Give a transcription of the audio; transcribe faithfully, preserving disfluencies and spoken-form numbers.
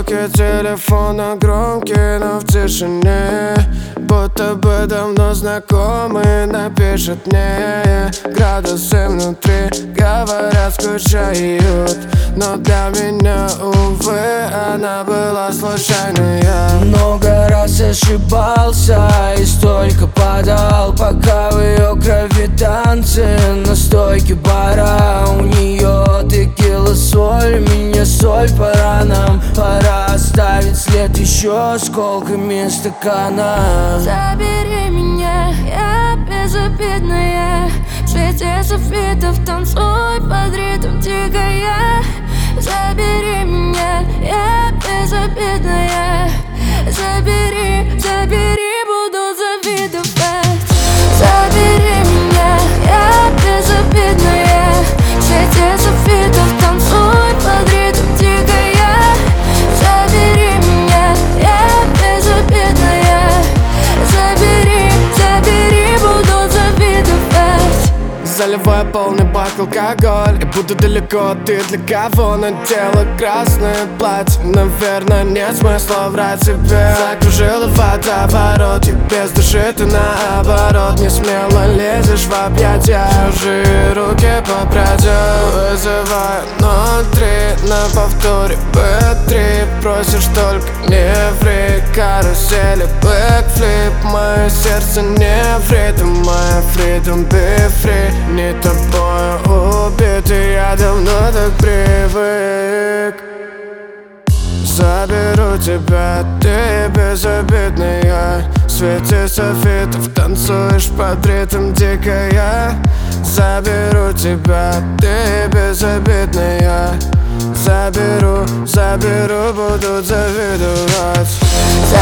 Звуки телефона громкие, но в тишине, будто бы давно знакомый напишет мне. Градусы внутри, говорят, скучают, но для меня, увы, она была случайной. Много раз ошибался и столько падал, пока в ее крови танцы на стойке бара. У нее текила соль, меня соль по ранам. Пора оставить след еще осколками стакана. Забери меня, я безобидная, в свете софитов танцуй под ритм дикая. Забери меня, я безобидная. Забери, забери, буду завидовать. Забери меня, я безобидная, в свете софитов танцуй под ритм дикая. Забери меня, я безобидная. Забери, забери, буду завидовать. Заливаю полный бак алкоголь и буду далеко, а ты для кого? Надела красное платье, наверное, нет смысла врать себе. Закружила водоворот, и без души ты наоборот не смело лезешь в объятия. Чужие руки по прядям вызываю внутри, на повторе бэ три. Просишь только не ври, карусели, бэкфлип. Мое сердце не в ритм, моя freedom be free. Не тобой убитый, я давно так привык. Заберу тебя, ты безобидная, в свете софитов танцуешь под ритм дикая. Заберу тебя, ты безобидная. Заберу, заберу, буду завидовать.